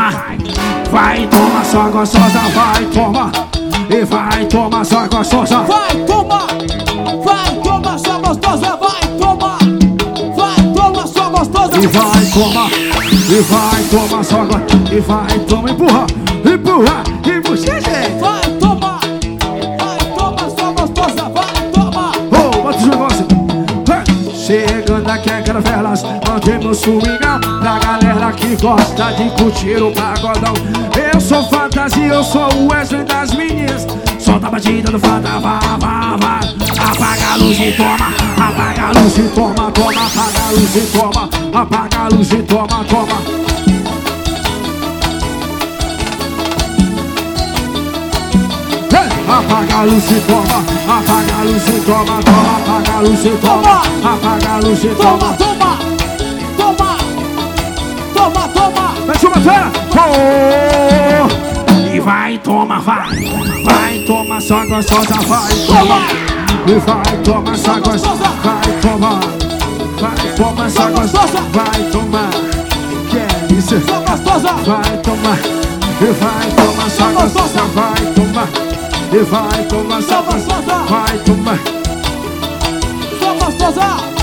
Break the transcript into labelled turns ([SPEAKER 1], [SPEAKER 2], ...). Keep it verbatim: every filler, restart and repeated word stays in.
[SPEAKER 1] tomar. Vai tomar só gostosa, vai tomar. E vai tomar só gostosa.
[SPEAKER 2] Vai tomar, vai tomar só gostosa, vai tomar. Vai tomar só gostosa.
[SPEAKER 1] E vai tomar, e vai tomar só gostosa. E vai tomar, empurra, empurra, empurra.
[SPEAKER 2] Vai tomar, vai tomar só gostosa, vai tomar.
[SPEAKER 1] Oh, bota os negócios. Chegando aqui é caravelas, mantendo o swingão da galera que gosta de curtir o pagodão. Eu sou fantasia, eu sou o Wesley das meninas. Solta a batida do fada, vá, vá, vá. Apaga a luz e toma, apaga a luz e toma, toma. Apaga a luz e toma, apaga a luz e toma, toma. Apaga a luz e toma, apaga a luz e toma, toma. Apaga a luz e toma, apaga a luz e toma.
[SPEAKER 2] Toma, toma, toma, toma, toma.
[SPEAKER 1] Mete uma terra, oh! E vai, toma, vai. Vai, toma, só gostosa, vai, toma. E vai, toma, só gostosa, vai, toma. Vai, toma, só gostosa, vai, toma. Que é isso?
[SPEAKER 2] Só gostosa.
[SPEAKER 1] Vai, toma. E vai, toma, só gostosa, vai, toma. E vai, toma, só gostosa, vai, toma.
[SPEAKER 2] Só gostosa.